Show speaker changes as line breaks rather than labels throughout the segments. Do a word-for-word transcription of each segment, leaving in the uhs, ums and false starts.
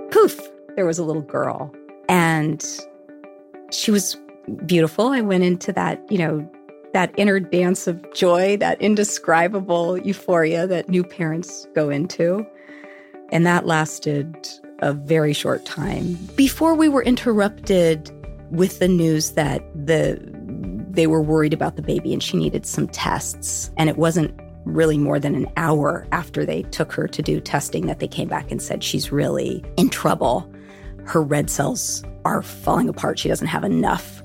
poof, there was a little girl. And she was beautiful. I went into that, you know, that inner dance of joy, that indescribable euphoria that new parents go into. And that lasted a very short time before we were interrupted with the news that the they were worried about the baby and she needed some tests. And it wasn't really more than an hour after they took her to do testing that they came back and said she's really in trouble. Her red cells are falling apart. She doesn't have enough.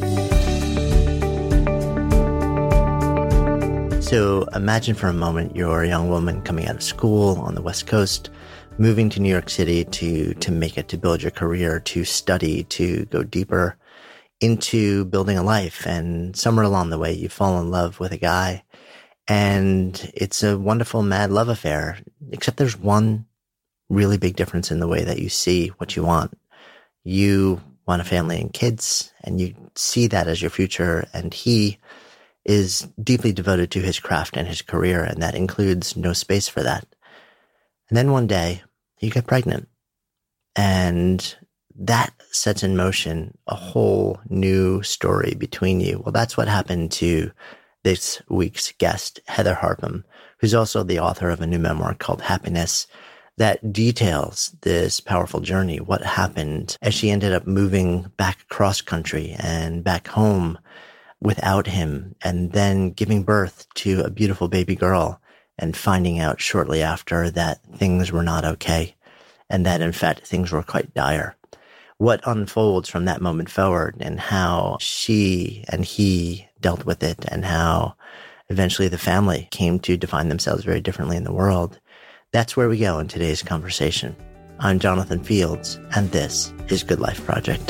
So imagine for a moment you're a young woman coming out of school on the West Coast, moving to New York City to to make it, to build your career, to study, to go deeper into building a life. And somewhere along the way, you fall in love with a guy. And it's a wonderful, mad love affair, except there's one really big difference in the way that you see what you want. You want a family and kids, and you see that as your future. And he is deeply devoted to his craft and his career, and that includes no space for that. And then one day, you get pregnant. And that sets in motion a whole new story between you. Well, that's what happened to this week's guest, Heather Harpham, who's also the author of a new memoir called Happiness, that details this powerful journey, what happened as she ended up moving back across country and back home without him, and then giving birth to a beautiful baby girl and finding out shortly after that things were not okay and that, in fact, things were quite dire. What unfolds from that moment forward and how she and he dealt with it and how eventually the family came to define themselves very differently in the world. That's where we go in today's conversation. I'm Jonathan Fields, and this is Good Life Project.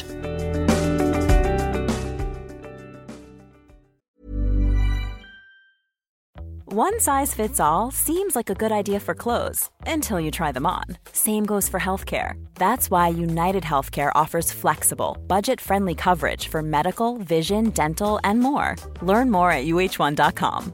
One size fits all seems like a good idea for clothes until you try them on. Same goes for healthcare. That's why United Healthcare offers flexible, budget-friendly coverage for medical, vision, dental, and more. Learn more at U H one dot com.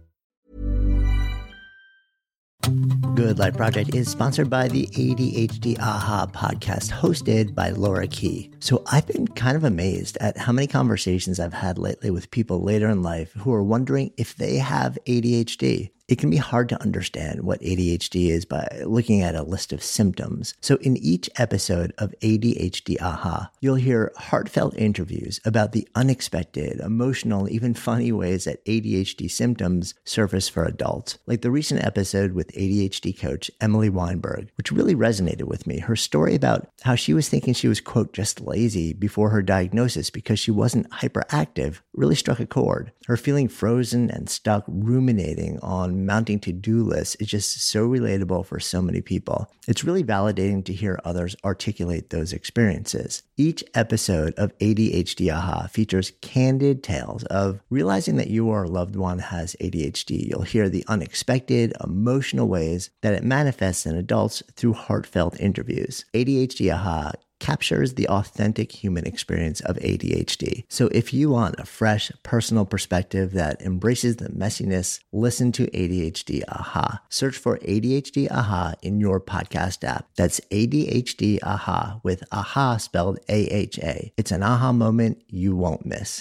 Good Life Project is sponsored by the A D H D Aha podcast, hosted by Laura Key. So I've been kind of amazed at how many conversations I've had lately with people later in life who are wondering if they have A D H D. It can be hard to understand what A D H D is by looking at a list of symptoms. So in each episode of A D H D Aha, you'll hear heartfelt interviews about the unexpected, emotional, even funny ways that A D H D symptoms surface for adults. Like the recent episode with A D H D coach Emily Weinberg, which really resonated with me. Her story about how she was thinking she was, quote, just lazy before her diagnosis because she wasn't hyperactive really struck a chord. Her feeling frozen and stuck ruminating on mounting to-do lists is just so relatable for so many people. It's really validating to hear others articulate those experiences. Each episode of A D H D Aha features candid tales of realizing that you or a loved one has A D H D. You'll hear the unexpected, emotional ways that it manifests in adults through heartfelt interviews. A D H D Aha captures the authentic human experience of A D H D. So if you want a fresh, personal perspective that embraces the messiness, listen to A D H D Aha. Search for A D H D Aha in your podcast app. That's A D H D Aha with Aha spelled A H A. It's an aha moment you won't miss.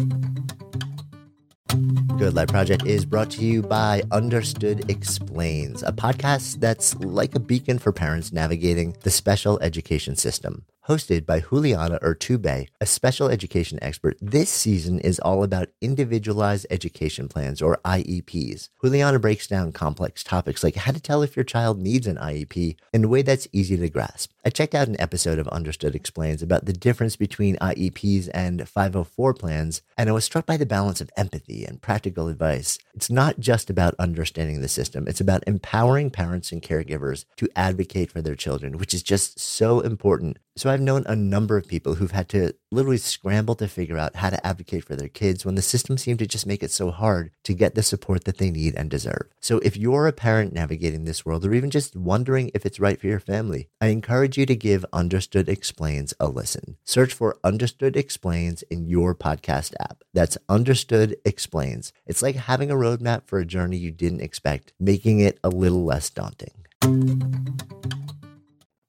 Good Life Project is brought to you by Understood Explains, a podcast that's like a beacon for parents navigating the special education system. Hosted by Juliana Urtubey, a special education expert, this season is all about individualized education plans, or I E Ps. Juliana breaks down complex topics like how to tell if your child needs an I E P in a way that's easy to grasp. I checked out an episode of Understood Explains about the difference between I E Ps and five oh four plans, and I was struck by the balance of empathy and practical advice. It's not just about understanding the system, it's about empowering parents and caregivers to advocate for their children, which is just so important. So I've known a number of people who've had to literally scramble to figure out how to advocate for their kids when the system seemed to just make it so hard to get the support that they need and deserve. So if you're a parent navigating this world, or even just wondering if it's right for your family, I encourage you to give Understood Explains a listen. Search for Understood Explains in your podcast app. That's Understood Explains. It's like having a roadmap for a journey you didn't expect, making it a little less daunting.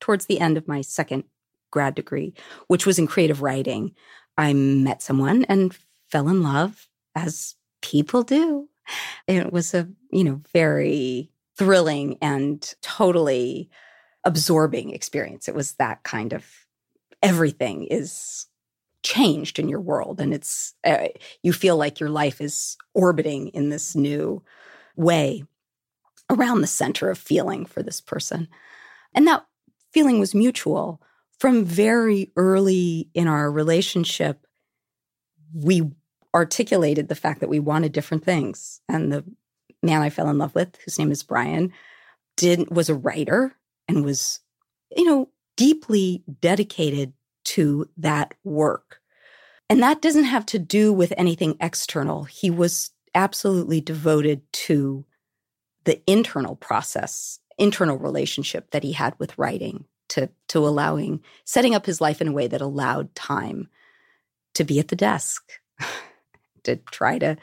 towards the end of my second grad degree, which was in creative writing. I met someone and fell in love, as people do. It was a, you know, very thrilling and totally absorbing experience. It was that kind of everything is changed in your world, and it's uh, you feel like your life is orbiting in this new way around the center of feeling for this person. And that feeling was mutual. From very early in our relationship, we articulated the fact that we wanted different things. And the man I fell in love with, whose name is Brian, did was a writer and was, you know, deeply dedicated to that work. And that doesn't have to do with anything external. He was absolutely devoted to the internal process, internal relationship that he had with writing, to, to allowing, setting up his life in a way that allowed time to be at the desk, to try to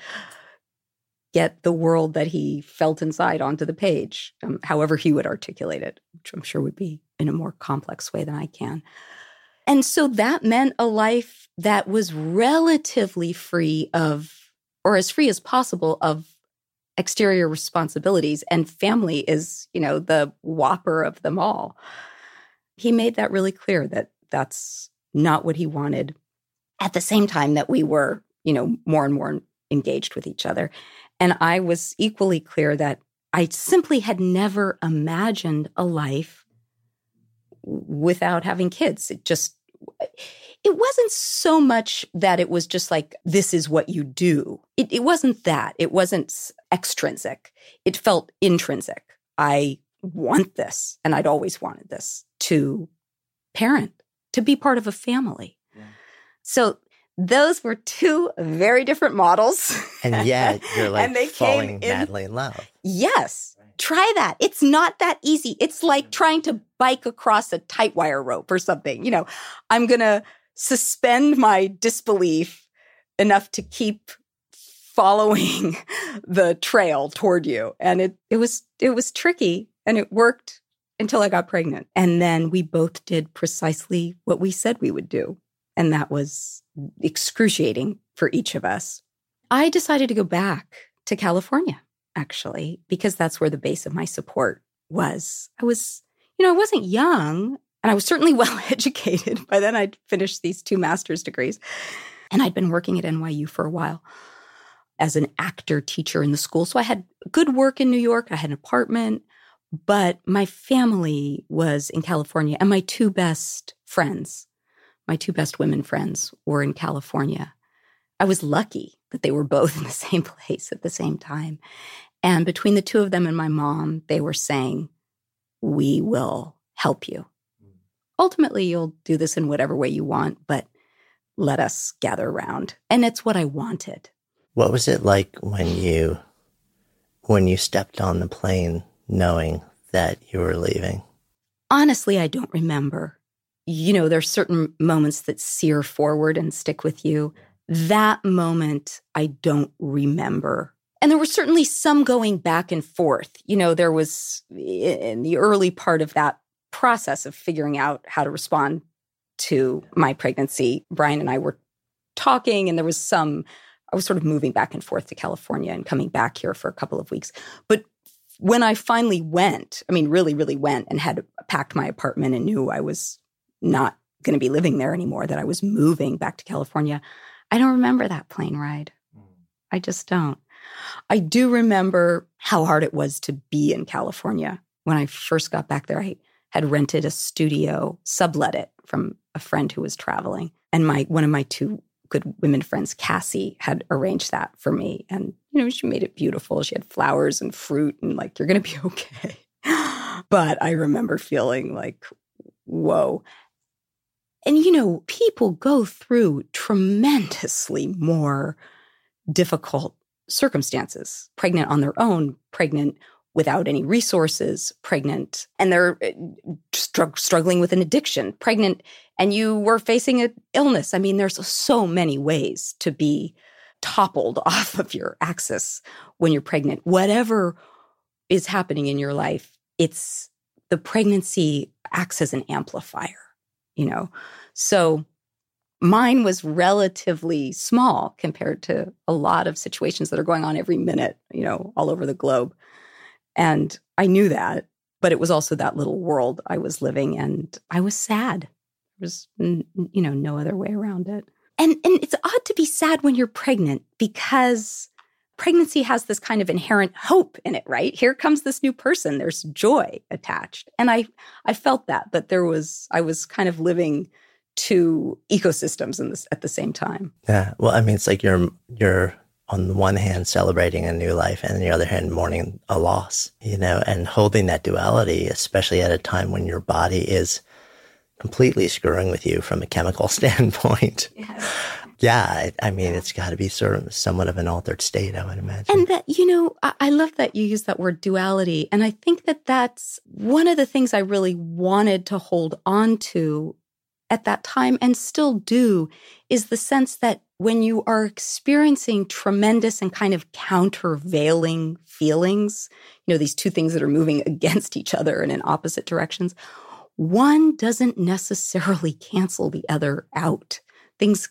get the world that he felt inside onto the page, um, however he would articulate it, which I'm sure would be in a more complex way than I can. And so that meant a life that was relatively free of, or as free as possible, of exterior responsibilities. And family is, you know, the whopper of them all. He made that really clear that that's not what he wanted. At the same time that we were, you know, more and more engaged with each other. And I was equally clear that I simply had never imagined a life without having kids. It just, it wasn't so much that it was just like, this is what you do. It, it wasn't that. It wasn't extrinsic. It felt intrinsic. I want this, and I'd always wanted this, to parent, to be part of a family. Yeah. So those were two very different models.
And yet you're like
and they
falling
came in,
madly in love.
Yes. Right. Try that. It's not that easy. It's like trying to bike across a tight wire rope or something. You know, I'm going to suspend my disbelief enough to keep following the trail toward you. And it, it was, it was tricky, and it worked until I got pregnant. And then we both did precisely what we said we would do. And that was excruciating for each of us. I decided to go back to California, actually, because that's where the base of my support was. I was, you know, I wasn't young, and I was certainly well educated. By then I'd finished these two master's degrees, and I'd been working at N Y U for a while as an actor teacher in the school. So I had good work in New York. I had an apartment, but my family was in California, and my two best friends, my two best women friends, were in California. I was lucky that they were both in the same place at the same time. And between the two of them and my mom, they were saying, we will help you. Ultimately, you'll do this in whatever way you want, but let us gather around. And it's what I wanted.
What was it like when you, when you stepped on the plane knowing that you were leaving?
Honestly, I don't remember. You know, there's certain moments that sear forward and stick with you. That moment, I don't remember. And there was certainly some going back and forth. You know, there was in the early part of that process of figuring out how to respond to my pregnancy, Brian and I were talking, and there was some, I was sort of moving back and forth to California and coming back here for a couple of weeks. But when I finally went, I mean, really, really went and had packed my apartment and knew I was not going to be living there anymore, that I was moving back to California, I don't remember that plane ride. I just don't. I do remember how hard it was to be in California. When I first got back there, I had rented a studio, sublet it from a friend who was traveling. And my one of my two good women friends, Cassie, had arranged that for me. And, you know, she made it beautiful. She had flowers and fruit and like, you're going to be okay. But I remember feeling like, whoa. And, you know, people go through tremendously more difficult circumstances, pregnant on their own, pregnant without any resources, pregnant, and they're str- struggling with an addiction, pregnant, and you were facing an illness. I mean, there's so many ways to be toppled off of your axis when you're pregnant. Whatever is happening in your life, it's the pregnancy acts as an amplifier, you know? So mine was relatively small compared to a lot of situations that are going on every minute, you know, all over the globe. And I knew that, but it was also that little world I was living, and I was sad. There was, you know, no other way around it. And and it's odd to be sad when you're pregnant, because pregnancy has this kind of inherent hope in it, right? Here comes this new person. There's joy attached. And I I felt that, but there was, I was kind of living two ecosystems in this at the same time.
Yeah. Well, I mean, it's like you're you're on the one hand celebrating a new life, and on the other hand mourning a loss, you know, and holding that duality, especially at a time when your body is completely screwing with you from a chemical standpoint. Yes. Yeah. I, I mean, it's got to be sort of somewhat of an altered state, I would imagine.
And that, you know, I, I love that you use that word duality. And I think that that's one of the things I really wanted to hold on to at that time, and still do, is the sense that when you are experiencing tremendous and kind of countervailing feelings, you know, these two things that are moving against each other and in opposite directions, one doesn't necessarily cancel the other out. Things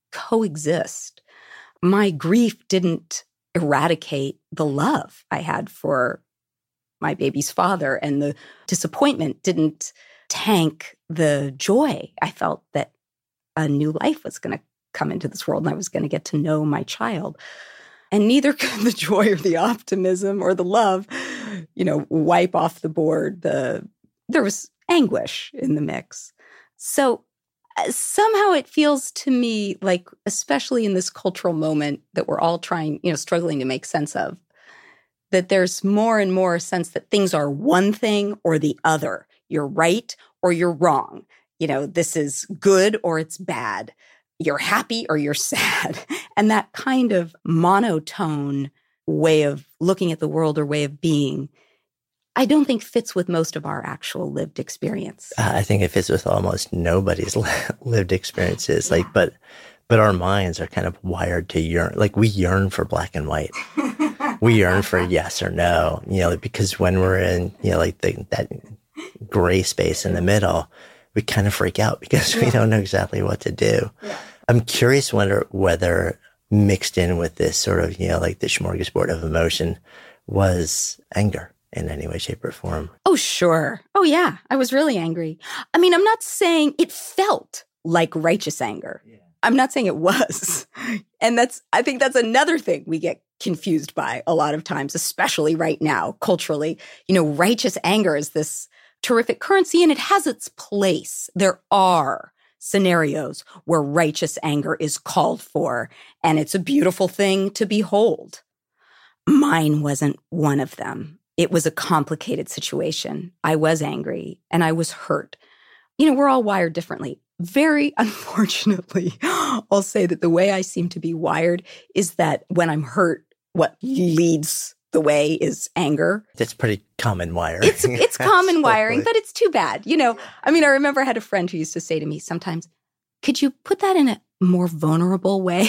coexist. My grief didn't eradicate the love I had for my baby's father, and the disappointment didn't tank the joy I felt that a new life was going to come into this world and I was going to get to know my child. And neither could the joy or the optimism or the love, you know, wipe off the board. The there was anguish in the mix. So uh, somehow it feels to me like, especially in this cultural moment that we're all trying, you know, struggling to make sense of, that there's more and more a sense that things are one thing or the other. You're right or you're wrong. You know, this is good or it's bad. You're happy or you're sad. And that kind of monotone way of looking at the world or way of being, I don't think fits with most of our actual lived experience.
Uh, I think it fits with almost nobody's lived experiences. Yeah. Like, but, but our minds are kind of wired to yearn. Like, we yearn for black and white. We yearn for yes or no, you know, because when we're in, you know, like the, that gray space in the middle, we kind of freak out because yeah. we don't know exactly what to do. Yeah. I'm curious whether, whether mixed in with this sort of, you know, like the smorgasbord of emotion was anger in any way, shape, or form.
Oh, sure. Oh, yeah. I was really angry. I mean, I'm not saying it felt like righteous anger. Yeah. I'm not saying it was. And that's, I think that's another thing we get confused by a lot of times, especially right now, culturally. You know, righteous anger is this terrific currency, and it has its place. There are scenarios where righteous anger is called for, and it's a beautiful thing to behold. Mine wasn't one of them. It was a complicated situation. I was angry and I was hurt. You know, we're all wired differently. Very unfortunately, I'll say that the way I seem to be wired is that when I'm hurt, what leads the way is anger.
It's pretty common wiring.
It's it's common wiring, but it's too bad. You know, I mean, I remember I had a friend who used to say to me sometimes, could you put that in a more vulnerable way?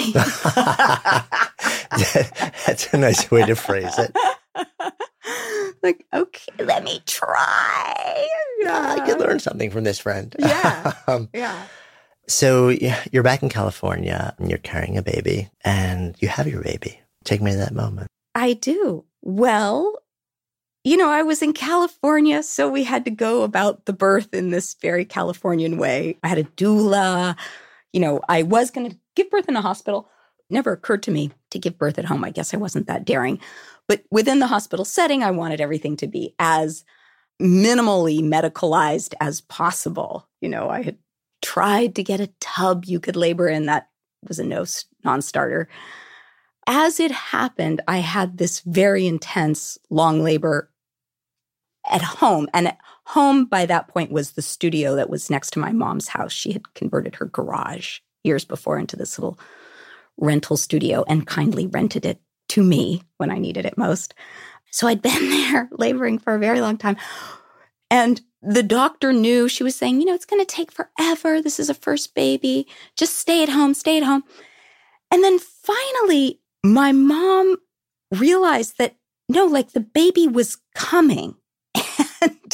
That's a nice way to phrase it.
Like, okay, let me try.
Yeah, I could learn something from this friend.
Yeah,
um,
yeah.
So you're back in California and you're carrying a baby and you have your baby. Take me to that moment.
I do. Well, you know, I was in California, so we had to go about the birth in this very Californian way. I had a doula. You know, I was going to give birth in a hospital. Never occurred to me to give birth at home. I guess I wasn't that daring. But within the hospital setting, I wanted everything to be as minimally medicalized as possible. You know, I had tried to get a tub you could labor in. That was a no, non-starter. As it happened, I had this very intense long labor at home. And at home, by that point, was the studio that was next to my mom's house. She had converted her garage years before into this little rental studio and kindly rented it to me when I needed it most. So I'd been there laboring for a very long time. And the doctor knew. She was saying, you know, it's going to take forever. This is a first baby. Just stay at home, stay at home. And then finally, my mom realized that, no, like the baby was coming. And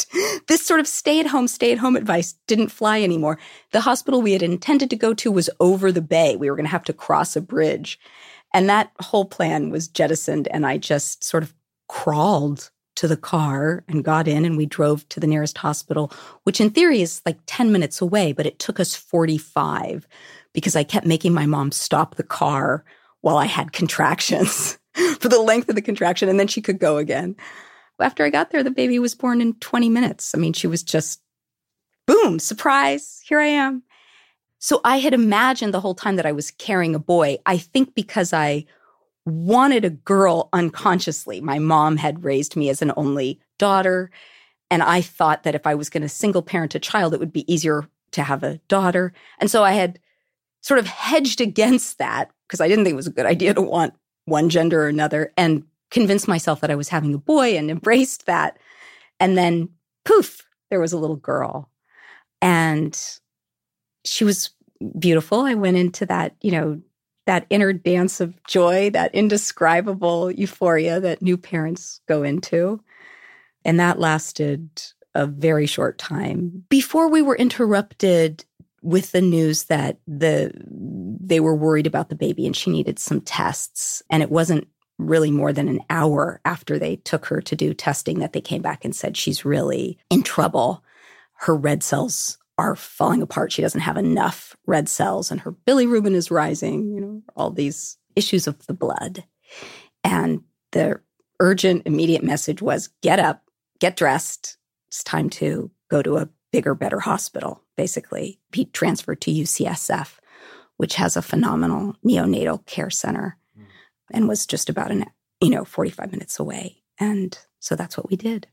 this sort of stay-at-home, stay-at-home advice didn't fly anymore. The hospital we had intended to go to was over the bay. We were going to have to cross a bridge. And that whole plan was jettisoned, and I just sort of crawled to the car and got in, and we drove to the nearest hospital, which in theory is like ten minutes away, but it took us forty-five because I kept making my mom stop the car while I had contractions for the length of the contraction, and then she could go again. After I got there, the baby was born in twenty minutes. I mean, she was just, boom, surprise, here I am. So I had imagined the whole time that I was carrying a boy, I think because I wanted a girl unconsciously. My mom had raised me as an only daughter, and I thought that if I was going to single parent a child, it would be easier to have a daughter. And so I had sort of hedged against that because I didn't think it was a good idea to want one gender or another, and convinced myself that I was having a boy and embraced that. And then, poof, there was a little girl. And she was beautiful. I went into that, you know, that inner dance of joy, that indescribable euphoria that new parents go into. And that lasted a very short time before we were interrupted with the news that the they were worried about the baby and she needed some tests. And it wasn't really more than an hour after they took her to do testing that they came back and said she's really in trouble. Her red cells are falling apart. She doesn't have enough red cells, and her bilirubin is rising, you know, all these issues of the blood. And the urgent, immediate message was, get up, get dressed. It's time to go to a bigger, better hospital, basically. Be transferred to U C S F, which has a phenomenal neonatal care center, mm. and was just about an, you know, forty-five minutes away. And so that's what we did.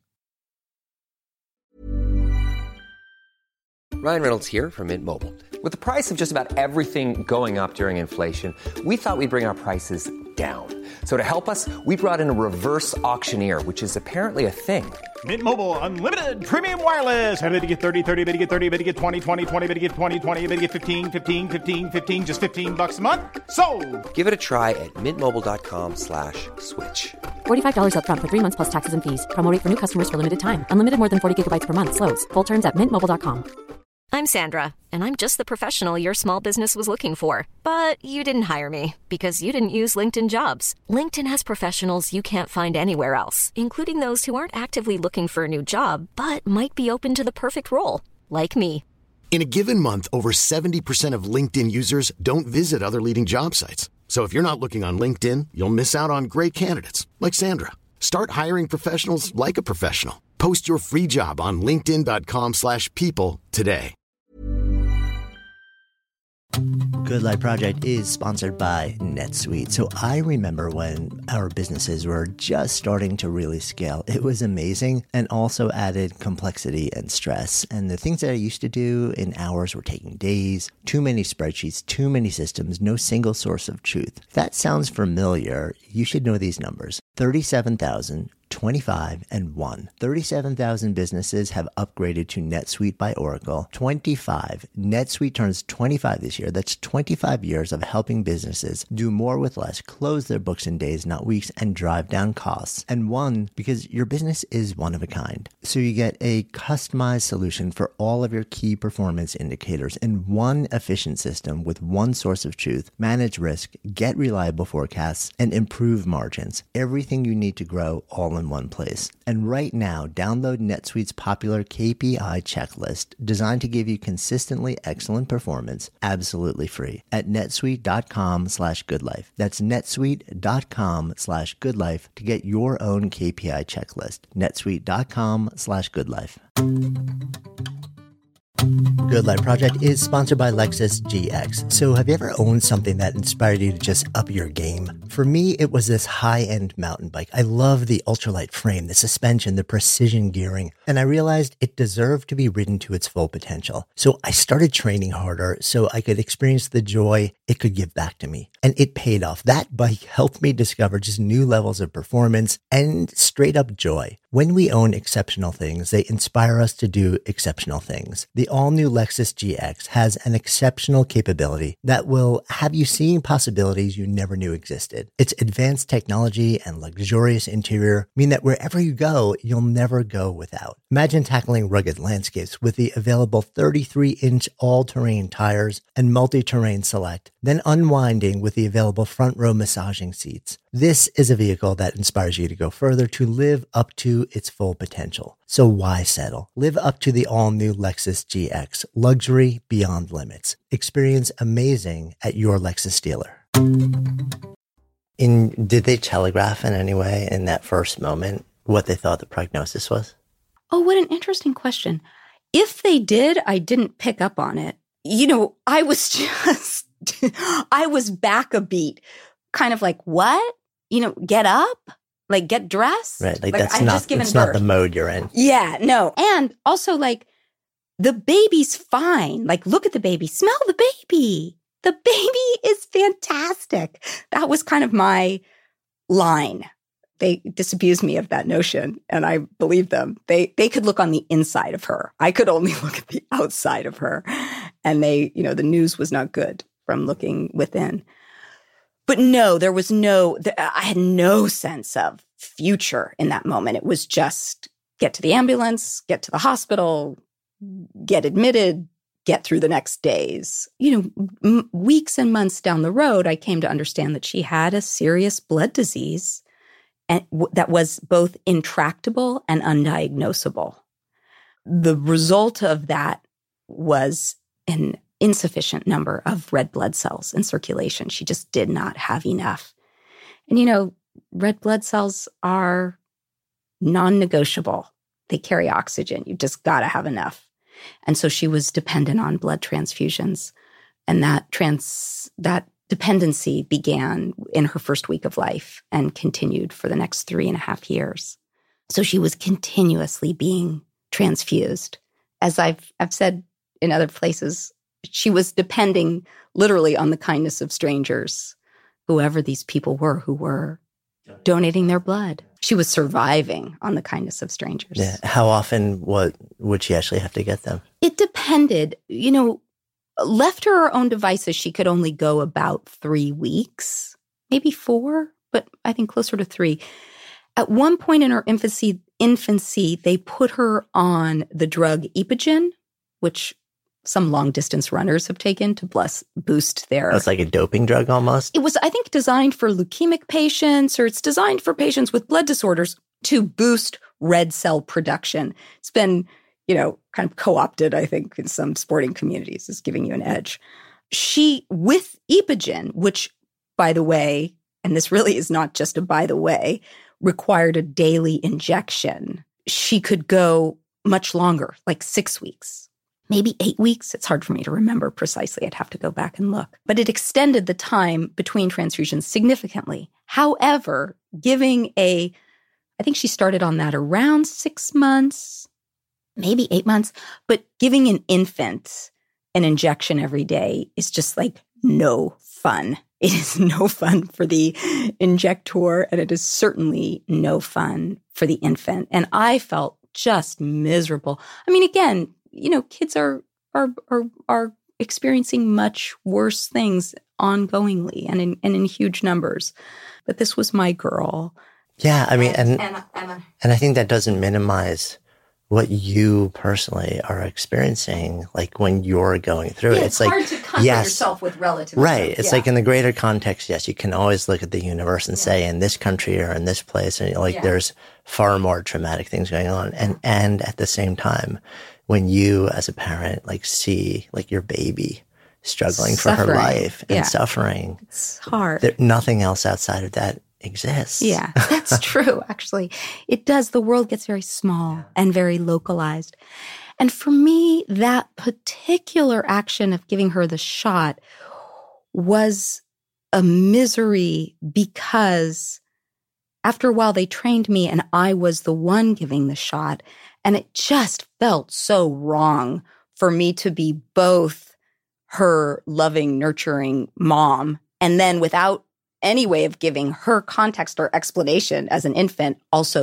Ryan Reynolds here from Mint Mobile. With the price of just about everything going up during inflation, we thought we'd bring our prices down. So to help us, we brought in a reverse auctioneer, which is apparently a thing.
Mint Mobile Unlimited Premium Wireless. How to get thirty, thirty, how to get thirty, how to get twenty, twenty, twenty, how to get twenty, twenty, how to get fifteen, fifteen, fifteen, fifteen, just fifteen bucks a month? Sold!
Give it a try at mintmobile.com slash switch.
forty-five dollars up front for three months plus taxes and fees. Promo rate for new customers for limited time. Unlimited more than forty gigabytes per month. Slows full terms at mint mobile dot com.
I'm Sandra, and I'm just the professional your small business was looking for. But you didn't hire me because you didn't use LinkedIn Jobs. LinkedIn has professionals you can't find anywhere else, including those who aren't actively looking for a new job, but might be open to the perfect role, like me.
In a given month, over seventy percent of LinkedIn users don't visit other leading job sites. So if you're not looking on LinkedIn, you'll miss out on great candidates like Sandra. Start hiring professionals like a professional. Post your free job on linkedin.com slash people today.
Good Life Project is sponsored by NetSuite. So I remember when our businesses were just starting to really scale. It was amazing and also added complexity and stress. And the things that I used to do in hours were taking days, too many spreadsheets, too many systems, no single source of truth. If that sounds familiar, you should know these numbers. thirty-seven thousand, twenty-five, and one. thirty-seven thousand businesses have upgraded to NetSuite by Oracle. twenty-five. NetSuite turns twenty-five this year. That's twenty-five years of helping businesses do more with less, close their books in days, not weeks, and drive down costs. And one, because your business is one of a kind. So you get a customized solution for all of your key performance indicators in one efficient system with one source of truth, manage risk, get reliable forecasts, and improve margins. Everything you need to grow all in one place. And right now, download NetSuite's popular K P I checklist designed to give you consistently excellent performance absolutely free at netsuite.com slash goodlife. That's netsuite.com slash goodlife to get your own K P I checklist. netsuite.com slash goodlife. Good Life Project is sponsored by Lexus G X. So have you ever owned something that inspired you to just up your game? For me, it was this high-end mountain bike. I love the ultralight frame, the suspension, the precision gearing, and I realized it deserved to be ridden to its full potential. So I started training harder so I could experience the joy it could give back to me. And it paid off. That bike helped me discover just new levels of performance and straight up joy. When we own exceptional things, they inspire us to do exceptional things. The all-new Lexus G X has an exceptional capability that will have you seeing possibilities you never knew existed. Its advanced technology and luxurious interior mean that wherever you go, you'll never go without. Imagine tackling rugged landscapes with the available thirty-three inch all-terrain tires and multi-terrain select, then unwinding with the available front row massaging seats. This is a vehicle that inspires you to go further, to live up to its full potential. So why settle? Live up to the all-new Lexus G X, luxury beyond limits. Experience amazing at your Lexus dealer. In, did they telegraph in any way in that first moment what they thought the prognosis was?
Oh, what an interesting question. If they did, I didn't pick up on it. You know, I was just, I was back a beat, kind of like, what? You know, get up, like get dressed.
Right, like,
like
that's
I've
not,
just given
it's
birth.
not the mode you're in.
Yeah, no. And also like, the baby's fine. Like, look at the baby, smell the baby. The baby is fantastic. That was kind of my line. They disabused me of that notion, and I believed them. They they could look on the inside of her. I could only look at the outside of her. And they, you know, the news was not good from looking within. But no, there was no, I had no sense of future in that moment. It was just get to the ambulance, get to the hospital, get admitted, get through the next days. You know, m- weeks and months down the road, I came to understand that she had a serious blood disease and w- that was both intractable and undiagnosable. The result of that was an insufficient number of red blood cells in circulation. She just did not have enough. And, you know, red blood cells are non-negotiable. They carry oxygen. You just got to have enough. And so she was dependent on blood transfusions. And that trans that dependency began in her first week of life and continued for the next three and a half years. So she was continuously being transfused. As I've I've said in other places, she was depending literally on the kindness of strangers, whoever these people were who were donating their blood. She was surviving on the kindness of strangers.
Yeah. How often what would she actually have to get them?
It depended. You know, left to her own devices, she could only go about three weeks, maybe four, but I think closer to three. At one point in her infancy, infancy, they put her on the drug Epogen, which some long-distance runners have taken to bless, boost their...
Oh, it's like a doping drug almost?
It was, I think, designed for leukemic patients, or it's designed for patients with blood disorders to boost red cell production. It's been, you know, kind of co-opted, I think, in some sporting communities as giving you an edge. She, with Epogen, which, by the way, and this really is not just a by the way, required a daily injection, she could go much longer, like six weeks. Maybe eight weeks. It's hard for me to remember precisely. I'd have to go back and look. But it extended the time between transfusions significantly. However, giving a, I think she started on that around six months, maybe eight months, but giving an infant an injection every day is just like no fun. It is no fun for the injector, and it is certainly no fun for the infant. And I felt just miserable. I mean, again, you know, kids are are are are experiencing much worse things ongoingly and in and in huge numbers. But this was my girl.
Yeah, I mean, and
and, and, and,
and I think that doesn't minimize what you personally are experiencing, like when you're going through
yeah,
it.
It's,
it's
hard
like,
to comfort
yes,
yourself with relativism.
right. It's
yeah.
like in the greater context, yes, you can always look at the universe and
yeah.
say in this country or in this place, and like
yeah.
there's far more traumatic things going on. And, and at the same time, when you as a parent like see like your baby struggling suffering. for her life and
yeah.
suffering,
it's hard.
There, nothing else outside of that exists.
Yeah, that's true, actually. It does. The world gets very small yeah. and very localized. And for me, that particular action of giving her the shot was a misery because after a while they trained me and I was the one giving the shot. And it just felt so wrong for me to be both her loving, nurturing mom and then without any way of giving her context or explanation as an infant, also the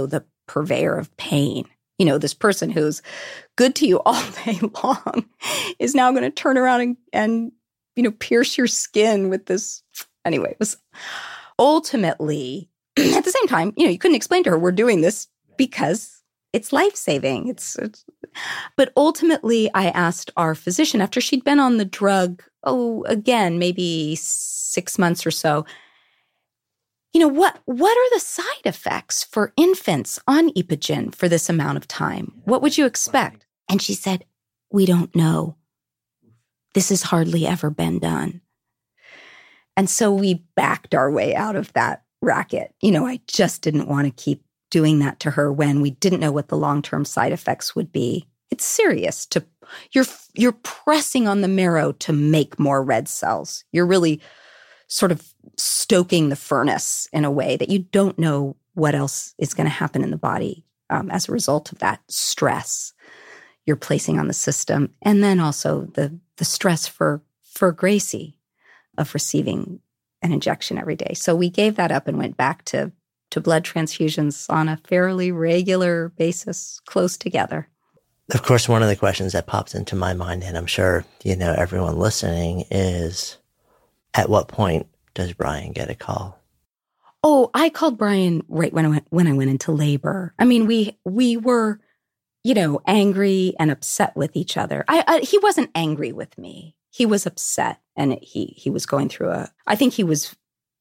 purveyor of pain. You know, this person who's good to you all day long is now going to turn around and, and, you know, pierce your skin with this. Anyway, it was ultimately, at the same time, you know, you couldn't explain to her, we're doing this because it's life-saving. It's, it's, but ultimately, I asked our physician, after she'd been on the drug, oh, again, maybe six months or so, you know, what what are the side effects for infants on Epogen for this amount of time? What would you expect? And she said, we don't know. This has hardly ever been done. And so we backed our way out of that racket. You know, I just didn't want to keep doing that to her when we didn't know what the long-term side effects would be. It's serious. To you're you're pressing on the marrow to make more red cells. You're really sort of stoking the furnace in a way that you don't know what else is going to happen in the body um, as a result of that stress you're placing on the system. And then also the the stress for for Gracie of receiving an injection every day. So we gave that up and went back to, to blood transfusions on a fairly regular basis, close together.
Of course, one of the questions that pops into my mind, and I'm sure, you know, everyone listening, is at what point does Brian get a call?
Oh, I called Brian right when I went, when I went into labor. I mean, we we were, you know, angry and upset with each other. I, I he wasn't angry with me. He was upset, and it, he he was going through a, I think he was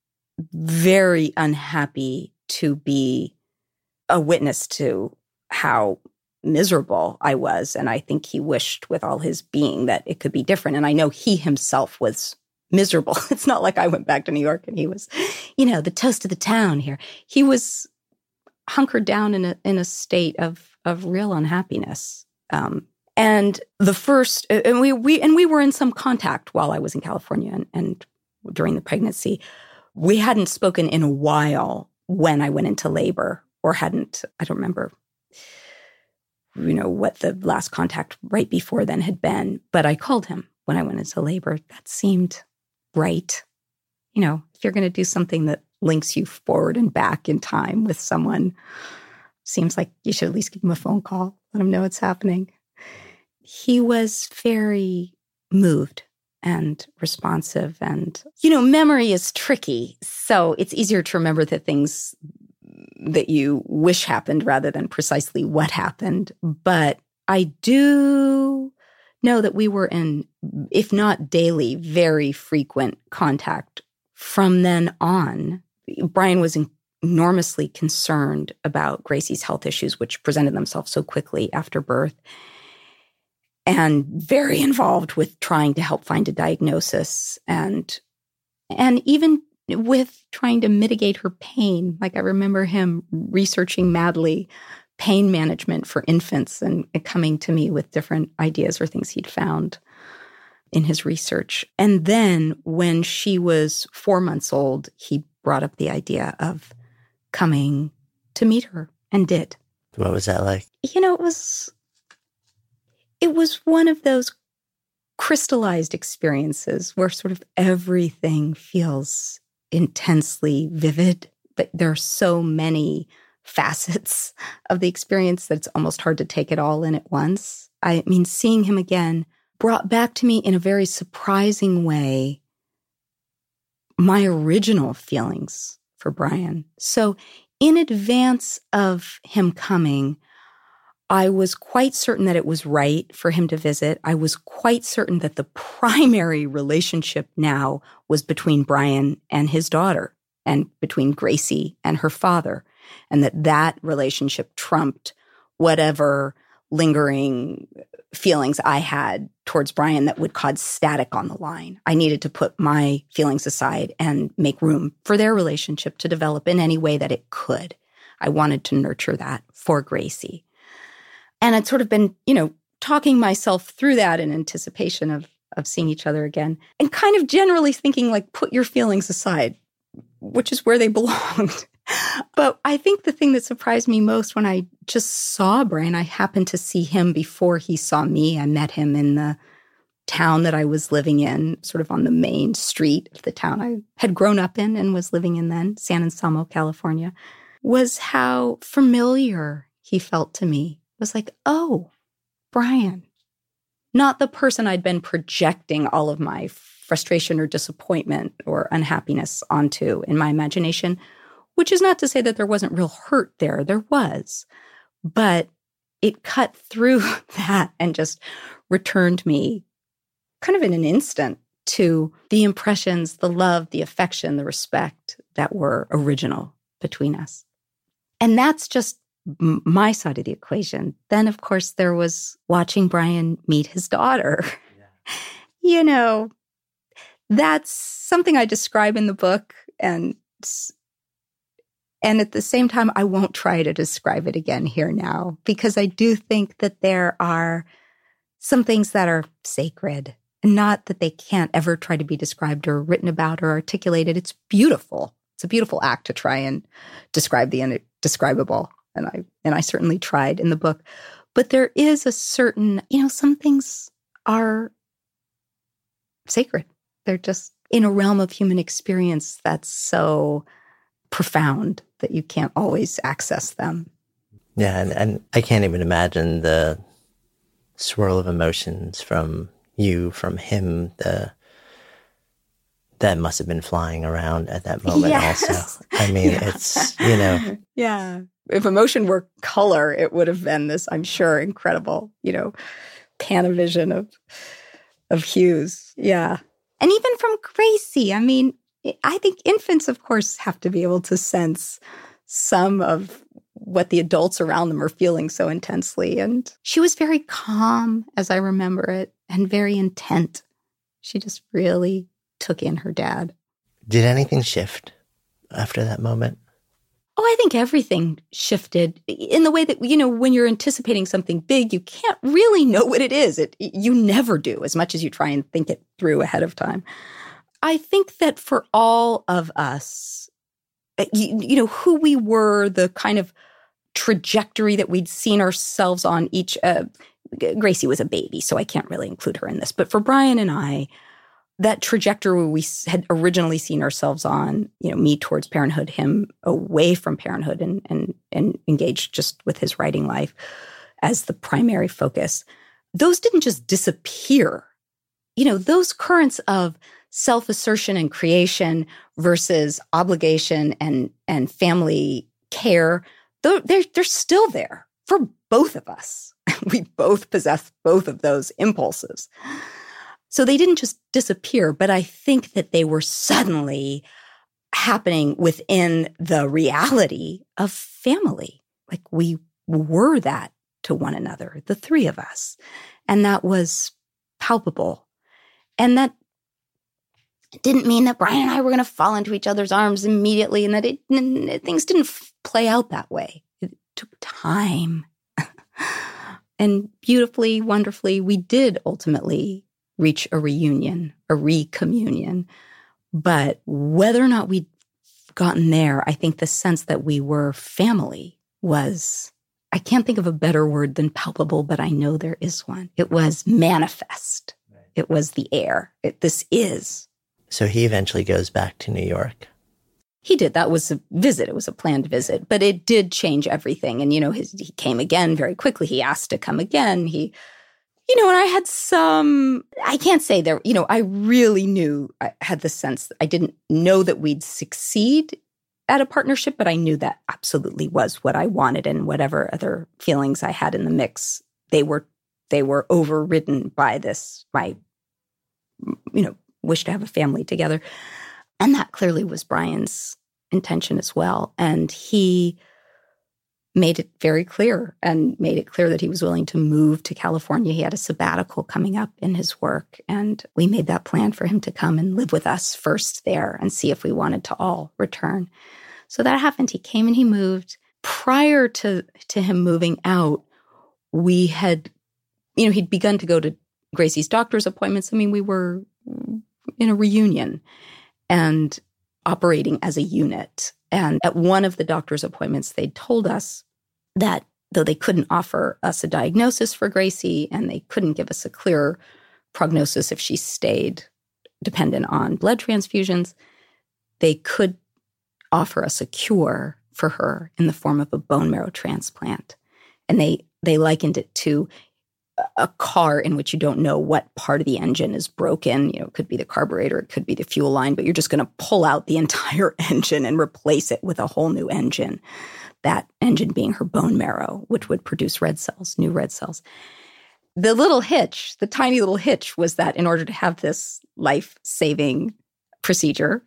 very unhappy to be a witness to how miserable I was. And I think he wished with all his being that it could be different. And I know he himself was miserable. It's not like I went back to New York and he was, you know, the toast of the town here. He was hunkered down in a in a state of of real unhappiness. Um, and the first, and we we and we were in some contact while I was in California and, and during the pregnancy. We hadn't spoken in a while when I went into labor, or hadn't. I don't remember, you know, what the last contact right before then had been. But I called him when I went into labor. That seemed right. You know, if you're going to do something that links you forward and back in time with someone, seems like you should at least give him a phone call, let him know it's happening. He was very moved and responsive. And, you know, memory is tricky. So it's easier to remember the things that you wish happened rather than precisely what happened. But I do know that we were in, if not daily, very frequent contact from then on. Brian was enormously concerned about Gracie's health issues, which presented themselves so quickly after birth, and very involved with trying to help find a diagnosis and and even with trying to mitigate her pain. Like, I remember him researching madly pain management for infants and coming to me with different ideas or things he'd found in his research. And then when she was four months old, he brought up the idea of coming to meet her, and did.
What was that like?
You know, it was, it was one of those crystallized experiences where sort of everything feels intensely vivid, but there are so many facets of the experience that it's almost hard to take it all in at once. I mean, seeing him again brought back to me in a very surprising way my original feelings for Brian. So in advance of him coming, I was quite certain that it was right for him to visit. I was quite certain that the primary relationship now was between Brian and his daughter, and between Gracie and her father, and that that relationship trumped whatever lingering feelings I had towards Brian that would cause static on the line. I needed to put my feelings aside and make room for their relationship to develop in any way that it could. I wanted to nurture that for Gracie. And I'd sort of been, you know, talking myself through that in anticipation of of seeing each other again, and kind of generally thinking, like, put your feelings aside, which is where they belonged. But I think the thing that surprised me most when I just saw Brian, I happened to see him before he saw me. I met him in the town that I was living in, sort of on the main street of the town I had grown up in and was living in then, San Anselmo, California. was how familiar he felt to me. It was like, oh, Brian, not the person I'd been projecting all of my frustration or disappointment or unhappiness onto in my imagination, which is not to say that there wasn't real hurt there. There was. But it cut through that and just returned me kind of in an instant to the impressions, the love, the affection, the respect that were original between us. And that's just m- my side of the equation. Then, of course, there was watching Brian meet his daughter. Yeah. You know, that's something I describe in the book. And, and at the same time, I won't try to describe it again here now, because I do think that there are some things that are sacred. Not that they can't ever try to be described or written about or articulated. It's beautiful. It's a beautiful act to try and describe the indescribable. And I and I certainly tried in the book. But there is a certain, you know, some things are sacred. They're just in a realm of human experience that's so profound that you can't always access them.
Yeah, and, and I can't even imagine the swirl of emotions from you, from him, the that must have been flying around at that moment. Yes. Also. I mean, yeah. It's, you know.
Yeah. If emotion were color, it would have been this, I'm sure, incredible, you know, panavision of of hues. Yeah. And even from Gracie, I mean, I think infants, of course, have to be able to sense some of what the adults around them are feeling so intensely. And she was very calm, as I remember it, and very intent. She just really took in her dad.
Did anything shift after that moment?
Oh, I think everything shifted in the way that, you know, when you're anticipating something big, you can't really know what it is. It, you never do, as much as you try and think it through ahead of time. I think that for all of us, you, you know, who we were, the kind of trajectory that we'd seen ourselves on each, uh, Gracie was a baby, so I can't really include her in this. But for Brian and I, that trajectory we had originally seen ourselves on, you know, me towards parenthood, him away from parenthood and and and engaged just with his writing life as the primary focus, those didn't just disappear. You know, those currents of self-assertion and creation versus obligation and and family care, they're, they're, they're still there for both of us. We both possess both of those impulses. So they didn't just disappear, but I think that they were suddenly happening within the reality of family. Like we were that to one another, the three of us. And that was palpable. And that didn't mean that Brian and I were going to fall into each other's arms immediately and that it, things didn't f- play out that way. It took time. And beautifully, wonderfully, we did ultimately reach a reunion, a recommunion. But whether or not we'd gotten there, I think the sense that we were family was, I can't think of a better word than palpable, but I know there is one. It was manifest. Right. It was the air. It, this is.
So he eventually goes back to New York.
He did. That was a visit. It was a planned visit, but it did change everything. And, you know, his, he came again very quickly. He asked to come again. He, you know, and I had some, I can't say there, you know, I really knew, I had the sense that I didn't know that we'd succeed at a partnership, but I knew that absolutely was what I wanted. And whatever other feelings I had in the mix, they were, they were overridden by this, my, you know, wish to have a family together. And that clearly was Brian's intention as well. And he made it very clear and made it clear that he was willing to move to California. He had a sabbatical coming up in his work. And we made that plan for him to come and live with us first there and see if we wanted to all return. So that happened. He came and he moved. Prior to, to him moving out, we had, you know, he'd begun to go to Gracie's doctor's appointments. I mean, we were in a reunion and operating as a unit. And at one of the doctor's appointments, they told us that though they couldn't offer us a diagnosis for Gracie and they couldn't give us a clear prognosis if she stayed dependent on blood transfusions, they could offer us a cure for her in the form of a bone marrow transplant. And they they likened it to a car in which you don't know what part of the engine is broken. You know, it could be the carburetor, it could be the fuel line, but you're just going to pull out the entire engine and replace it with a whole new engine. That engine being her bone marrow, which would produce red cells, new red cells. The little hitch, the tiny little hitch was that in order to have this life-saving procedure,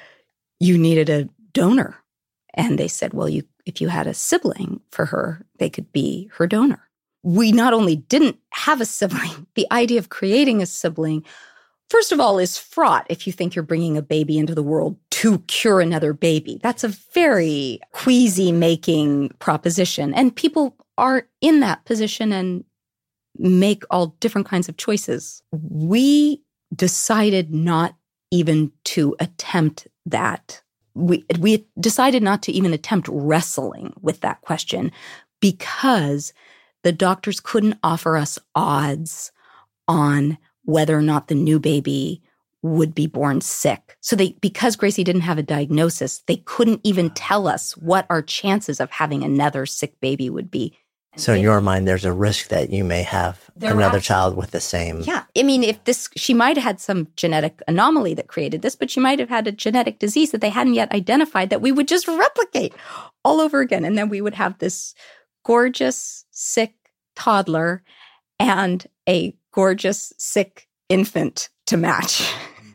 you needed a donor. And they said, well, you if you had a sibling for her, they could be her donor. We not only didn't have a sibling, the idea of creating a sibling, first of all, is fraught if you think you're bringing a baby into the world to cure another baby. That's a very queasy-making proposition. And people are in that position and make all different kinds of choices. We decided not even to attempt that. We, we decided not to even attempt wrestling with that question because the doctors couldn't offer us odds on whether or not the new baby would be born sick. So they, because Gracie didn't have a diagnosis, they couldn't even tell us what our chances of having another sick baby would be.
So in your mind, there's a risk that you may have there another actually, child with the same.
Yeah. I mean, if this, she might have had some genetic anomaly that created this, but she might have had a genetic disease that they hadn't yet identified that we would just replicate all over again. And then we would have this gorgeous, sick toddler and a gorgeous, sick infant to match.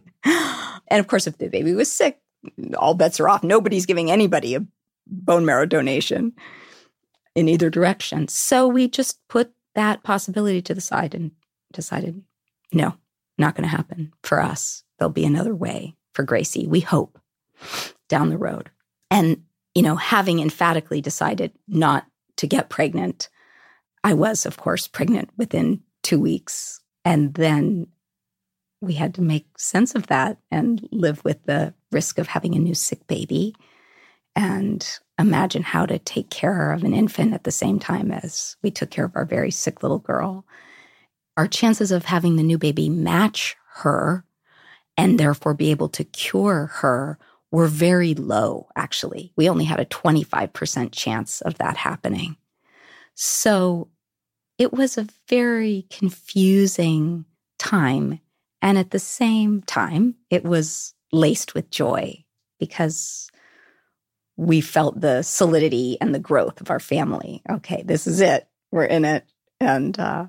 And of course, if the baby was sick, all bets are off. Nobody's giving anybody a bone marrow donation in either direction. So we just put that possibility to the side and decided, no, not going to happen for us. There'll be another way for Gracie, we hope, down the road. And, you know, having emphatically decided not to get pregnant, I was, of course, pregnant within two weeks. And then we had to make sense of that and live with the risk of having a new sick baby and imagine how to take care of an infant at the same time as we took care of our very sick little girl. Our chances of having the new baby match her and therefore be able to cure her were very low, actually. We only had a twenty-five percent chance of that happening. So it was a very confusing time. And at the same time, it was laced with joy because we felt the solidity and the growth of our family. Okay, this is it. We're in it. And uh,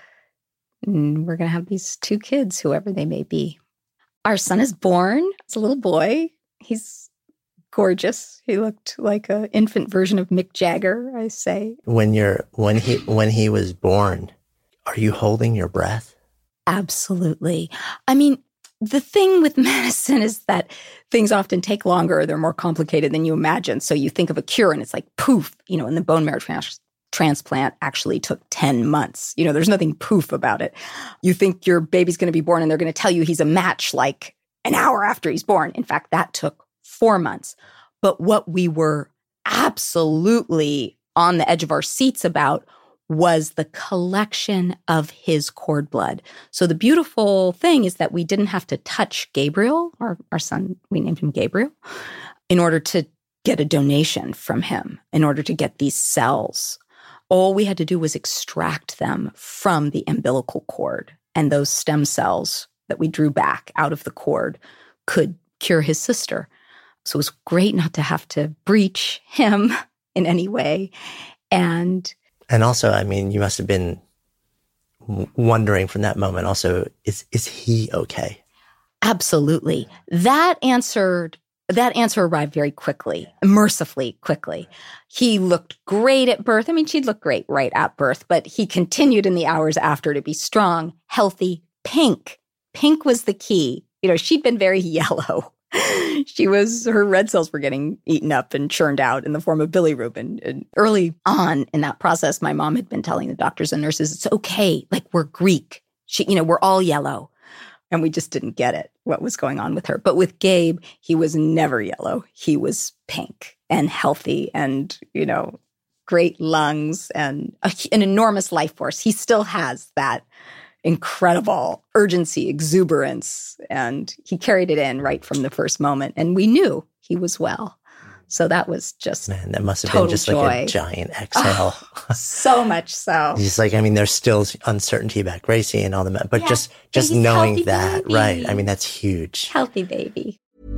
we're going to have these two kids, whoever they may be. Our son is born. It's a little boy. He's gorgeous. He looked like an infant version of Mick Jagger, I say.
When you're when he when he was born, are you holding your breath?
Absolutely. I mean, the thing with medicine is that things often take longer or they're more complicated than you imagine. So you think of a cure and it's like poof, you know, and the bone marrow trans- transplant actually took ten months. You know, there's nothing poof about it. You think your baby's going to be born and they're going to tell you he's a match like an hour after he's born. In fact, that took four months. But what we were absolutely on the edge of our seats about was the collection of his cord blood. So the beautiful thing is that we didn't have to touch Gabriel, our, our son, we named him Gabriel, in order to get a donation from him, in order to get these cells. All we had to do was extract them from the umbilical cord. And those stem cells that we drew back out of the cord could cure his sister. So it was great not to have to breach him in any way. And
And also, I mean, you must have been w- wondering from that moment also, is is he okay?
Absolutely. That answered, that answer arrived very quickly, mercifully quickly. He looked great at birth. I mean, she'd look great right at birth, but he continued in the hours after to be strong, healthy, pink. Pink was the key. You know, she'd been very yellow. She was, her red cells were getting eaten up and churned out in the form of bilirubin. And early on in that process, my mom had been telling the doctors and nurses, it's okay, like we're Greek. She, you know, we're all yellow. And we just didn't get it, what was going on with her. But with Gabe, he was never yellow. He was pink and healthy and, you know, great lungs and a, an enormous life force. He still has that incredible urgency, exuberance, and he carried it in right from the first moment. And we knew he was well. So that was just
Man, that must have
total
been just
joy.
like a giant exhale.
Oh, so much so.
He's like, I mean, there's still uncertainty about Gracie and all the, but
Yeah,
just, just
he's
knowing
healthy
that,
baby.
right? I mean, that's huge.
Healthy baby.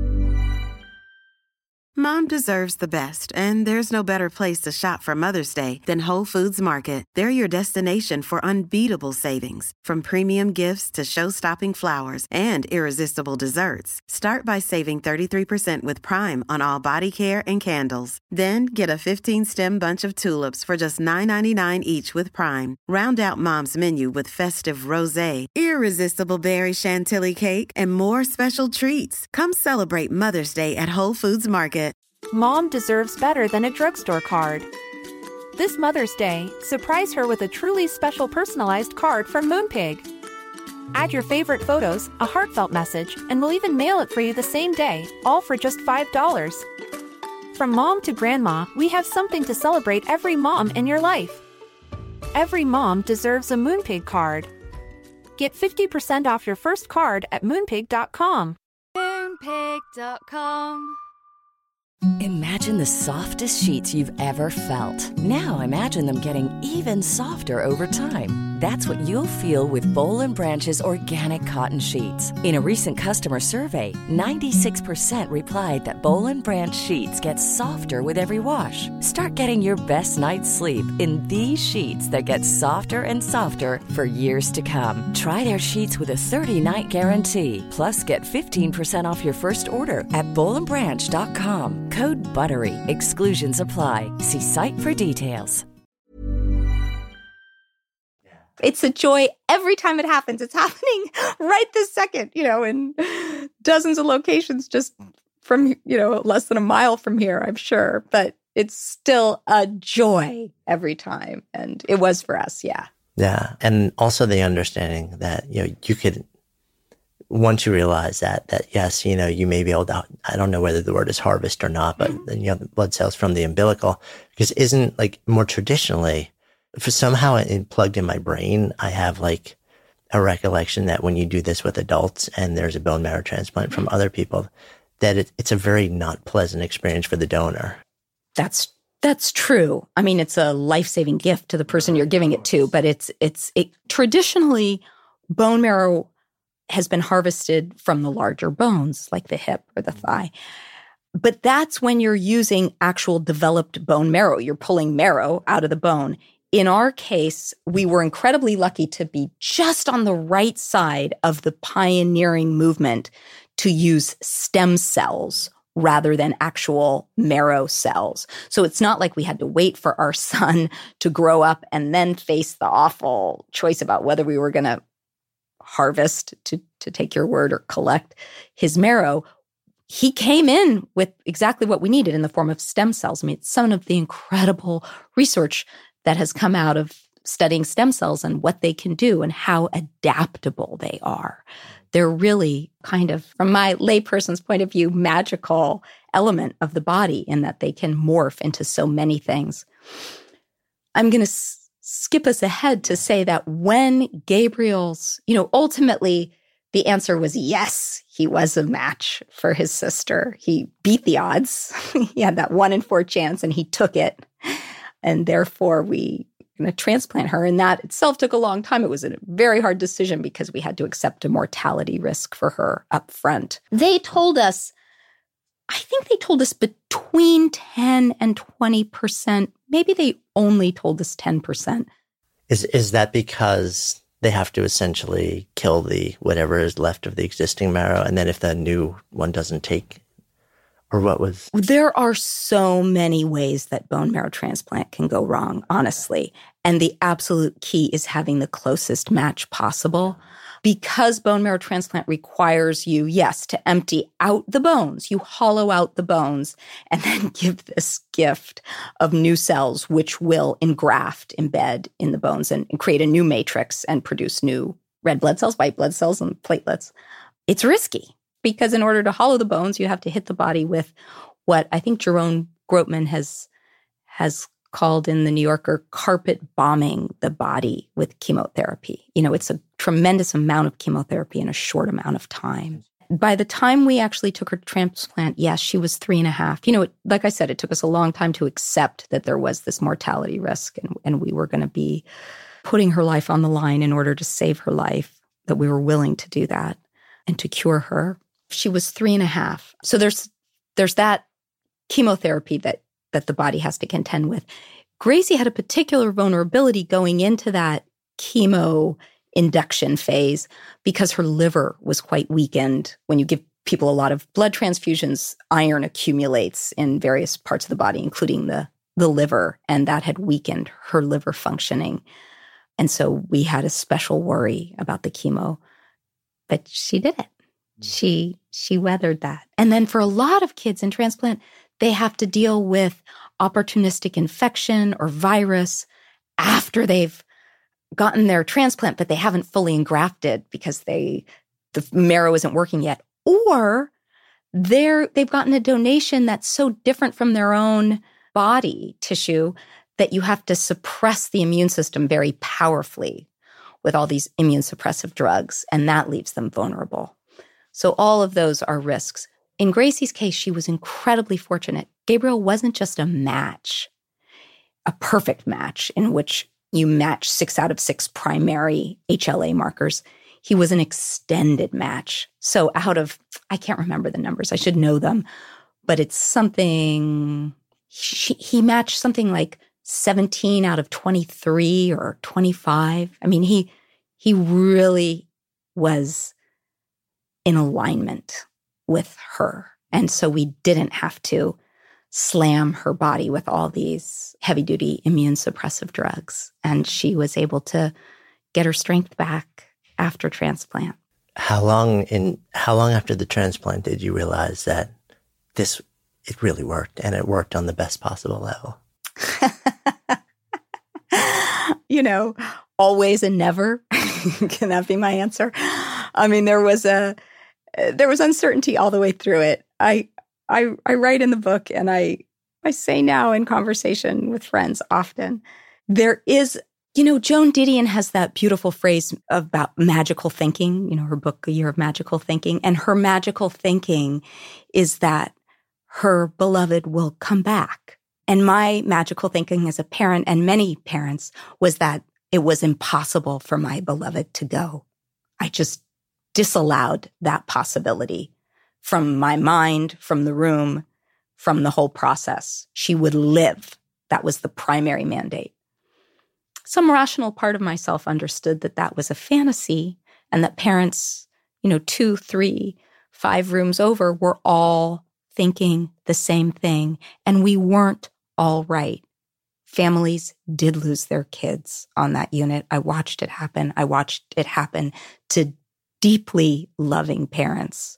Mom deserves the best, and there's no better place to shop for Mother's Day than Whole Foods Market. They're your destination for unbeatable savings, from premium gifts to show-stopping flowers and irresistible desserts. Start by saving thirty-three percent with Prime on all body care and candles. Then get a fifteen-stem bunch of tulips for just nine ninety-nine each with Prime. Round out Mom's menu with festive rosé, irresistible berry chantilly cake, and more special treats. Come celebrate Mother's Day at Whole Foods Market.
Mom deserves better than a drugstore card. This Mother's Day, surprise her with a truly special personalized card from Moonpig. Add your favorite photos, a heartfelt message, and we'll even mail it for you the same day, all for just five dollars. From mom to grandma, we have something to celebrate every mom in your life. Every mom deserves a Moonpig card. Get fifty percent off your first card at moonpig dot com.
moonpig dot com.
Imagine the softest sheets you've ever felt. Now imagine them getting even softer over time. That's what you'll feel with Boll and Branch's organic cotton sheets. In a recent customer survey, ninety-six percent replied that Boll and Branch sheets get softer with every wash. Start getting your best night's sleep in these sheets that get softer and softer for years to come. Try their sheets with a thirty-night guarantee. Plus, get fifteen percent off your first order at boll and branch dot com. Code BUTTERY. Exclusions apply. See site for details.
It's a joy every time it happens. It's happening right this second, you know, in dozens of locations just from, you know, less than a mile from here, I'm sure. But it's still a joy every time. And it was for us, yeah.
Yeah. And also the understanding that, you know, you could, once you realize that, that yes, you know, you may be able to, I don't know whether the word is harvest or not, but mm-hmm. you know, the blood cells from the umbilical, because isn't like more traditionally, for somehow it plugged in my brain, I have like a recollection that when you do this with adults and there's a bone marrow transplant from other people, that it, it's a very not pleasant experience for the donor.
That's that's true. I mean, it's a life-saving gift to the person you're giving it to, but it's it's it traditionally bone marrow has been harvested from the larger bones, like the hip or the thigh. But that's when you're using actual developed bone marrow. You're pulling marrow out of the bone. In our case, we were incredibly lucky to be just on the right side of the pioneering movement to use stem cells rather than actual marrow cells. So it's not like we had to wait for our son to grow up and then face the awful choice about whether we were going to harvest, to, to take your word, or collect his marrow. He came in with exactly what we needed in the form of stem cells. I mean, it's some of the incredible research that has come out of studying stem cells and what they can do and how adaptable they are. They're really kind of, from my layperson's point of view, magical element of the body in that they can morph into so many things. I'm going to s- skip us ahead to say that when Gabriel's, you know, ultimately the answer was yes, he was a match for his sister. He beat the odds. He had that one in four chance and he took it. And therefore, we going to transplant her. And that itself took a long time. It was a very hard decision because we had to accept a mortality risk for her up front. They told us, I think they told us between ten and twenty percent. Maybe they only told us ten percent.
Is is that because they have to essentially kill the whatever is left of the existing marrow? And then if the new one doesn't take, or what was?
There are so many ways that bone marrow transplant can go wrong, honestly. And the absolute key is having the closest match possible. Because bone marrow transplant requires you, yes, to empty out the bones. You hollow out the bones and then give this gift of new cells, which will engraft, embed in the bones and, and create a new matrix and produce new red blood cells, white blood cells, and platelets. It's risky. Because in order to hollow the bones, you have to hit the body with what I think Jerome Grotman has has called in the New Yorker carpet bombing the body with chemotherapy. You know, it's a tremendous amount of chemotherapy in a short amount of time. By the time we actually took her to transplant, yes, she was three and a half. You know, like I said, it took us a long time to accept that there was this mortality risk and, and we were going to be putting her life on the line in order to save her life, that we were willing to do that and to cure her. She was three and a half. So there's there's that chemotherapy that that the body has to contend with. Gracie had a particular vulnerability going into that chemo induction phase because her liver was quite weakened. When you give people a lot of blood transfusions, iron accumulates in various parts of the body, including the, the liver, and that had weakened her liver functioning. And so we had a special worry about the chemo, but she did it. She she weathered that. And then for a lot of kids in transplant, they have to deal with opportunistic infection or virus after they've gotten their transplant, but they haven't fully engrafted because they the marrow isn't working yet. Or they're they've gotten a donation that's so different from their own body tissue that you have to suppress the immune system very powerfully with all these immune suppressive drugs, and that leaves them vulnerable. So all of those are risks. In Gracie's case, she was incredibly fortunate. Gabriel wasn't just a match, a perfect match in which you match six out of six primary H L A markers. He was an extended match. So out of, I can't remember the numbers, I should know them, but it's something, he, he matched something like seventeen out of twenty-three or twenty-five. I mean, he he really was in alignment with her. And so we didn't have to slam her body with all these heavy-duty immune suppressive drugs. And she was able to get her strength back after transplant.
How long in how long after the transplant did you realize that this it really worked and it worked on the best possible level?
You know, always and never. Can that be my answer? I mean, there was a there was uncertainty all the way through it. I I I write in the book, and I I say now in conversation with friends often, there is, you know, Joan Didion has that beautiful phrase about magical thinking, you know, her book, A Year of Magical Thinking. And her magical thinking is that her beloved will come back. And my magical thinking as a parent, and many parents, was that it was impossible for my beloved to go. I just disallowed that possibility from my mind, from the room, from the whole process. She would live. That was the primary mandate. Some rational part of myself understood that that was a fantasy and that parents, you know, two, three, five rooms over were all thinking the same thing. And we weren't all right. Families did lose their kids on that unit. I watched it happen. I watched it happen to deeply loving parents.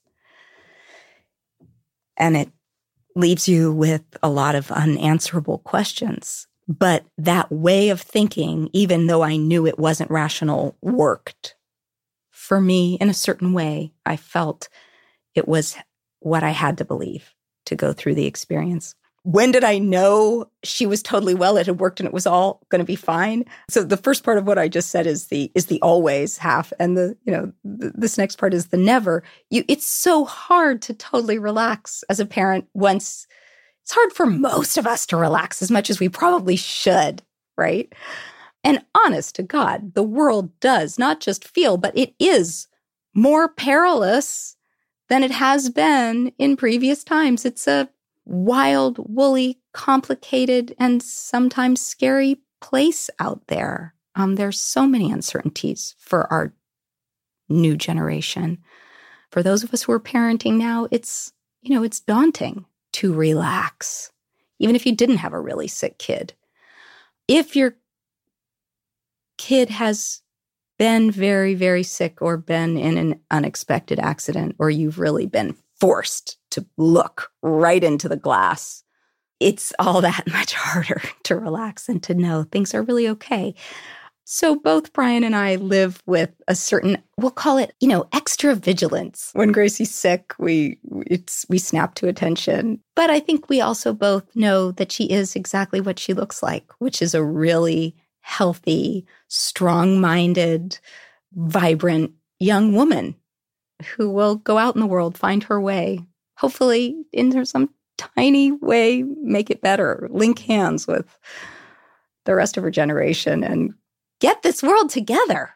And it leaves you with a lot of unanswerable questions. But that way of thinking, even though I knew it wasn't rational, worked. For me, in a certain way, I felt it was what I had to believe to go through the experience. When did I know she was totally well? It had worked and it was all going to be fine. So the first part of what I just said is the is the always half, and the you know th- this next part is the never. You, it's so hard to totally relax as a parent once. It's hard for most of us to relax as much as we probably should, right? And honest to God, the world does not just feel, but it is more perilous than it has been in previous times. It's a wild, woolly, complicated, and sometimes scary place out there. Um, there's so many uncertainties for our new generation. For those of us who are parenting now, it's, you know, it's daunting to relax, even if you didn't have a really sick kid. If your kid has been very, very sick or been in an unexpected accident, or you've really been forced to look right into the glass, it's all that much harder to relax and to know things are really okay. So both Brian and I live with a certain, we'll call it, you know, extra vigilance. When Gracie's sick, we it's we snap to attention. But I think we also both know that she is exactly what she looks like, which is a really healthy, strong-minded, vibrant young woman who will go out in the world, find her way, hopefully in some tiny way, make it better, link hands with the rest of her generation and get this world together.